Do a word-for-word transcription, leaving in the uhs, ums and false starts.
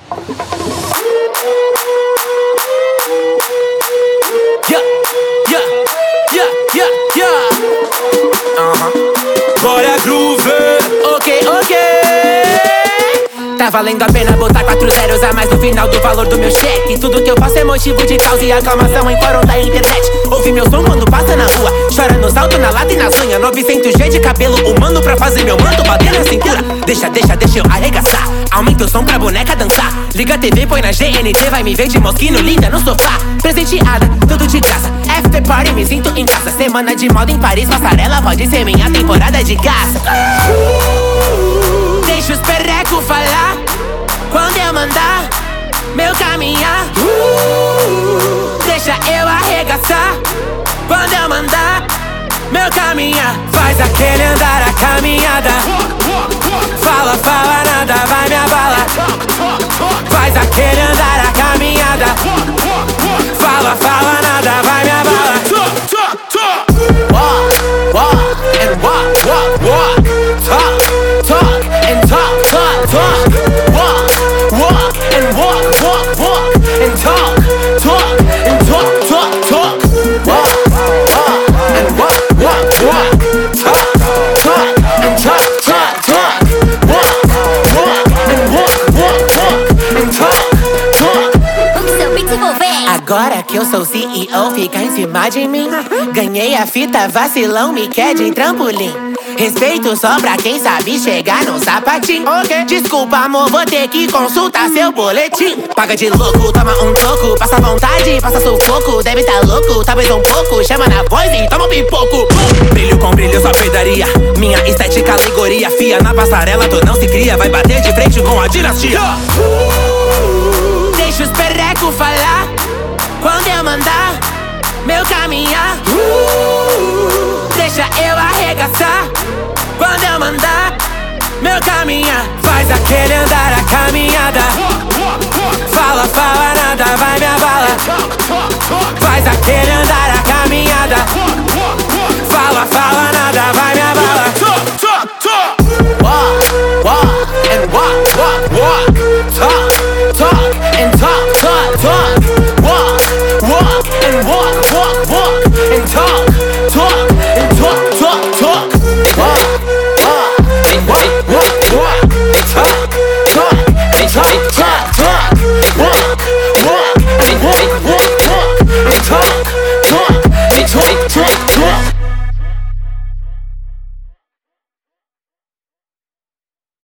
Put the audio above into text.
Yeah, yeah, yeah, yeah, yeah. Uh-huh. Bora groove. Ok, ok. Tá valendo a pena botar quatro zeros a mais no final do valor do meu cheque. Tudo que eu faço é motivo de causa e aclamação em fórum da internet. Ouve meu som quando passa na rua, chora no salto, na lata e na sonha. Novecentos G de cabelo humano pra fazer meu manto bater na cintura. Deixa, deixa, deixa eu arregaçar. Aumenta o som pra boneca dançar. Liga a T V, põe na G N T, vai me ver de mosquino linda no sofá. Presenteada, tudo de graça. After party, me sinto em casa. Semana de moda em Paris, passarela pode ser minha temporada de caça. Deixa os perrecos falar quando eu mandar meu caminhar. Deixa eu arregaçar quando eu mandar meu caminhar. Faz aquele andar, a caminhada. Fala, fala nada, vai me abala. Faz aquele andar, a caminhada. Fala, fala nada, vai me abala. Walk, walk, and walk, walk, walk. Talk, talk, and talk, talk, talk. Walk, walk, and walk, walk, walk. And talk, talk, and talk, talk, talk. Walk, walk, and walk, walk, walk. Talk, talk, and talk, talk, talk. Walk, walk, and walk, walk, walk. And talk, talk. O seu beat envolvente. Agora que eu sou C E O, fica em cima de mim. Ganhei a fita, vacilão, me quer de trampolim. Respeito só pra quem sabe chegar no sapatinho. Okay. Desculpa, amor, vou ter que consultar seu boletim. Paga de louco, toma um toco. Passa vontade, passa sufoco. Deve tá louco, talvez um pouco. Chama na voz e toma um pipoco. Brilho com brilho, só pedaria. Minha estética, alegoria. Fia na passarela, tu não se cria. Vai bater de frente com a dinastia. Deixa os perrecos falar quando eu mandar meu caminhar. Deixa eu arregaçar quando eu mandar meu caminhar. Faz aquele andar, a caminhada. Fala, fala nada, vai me abala.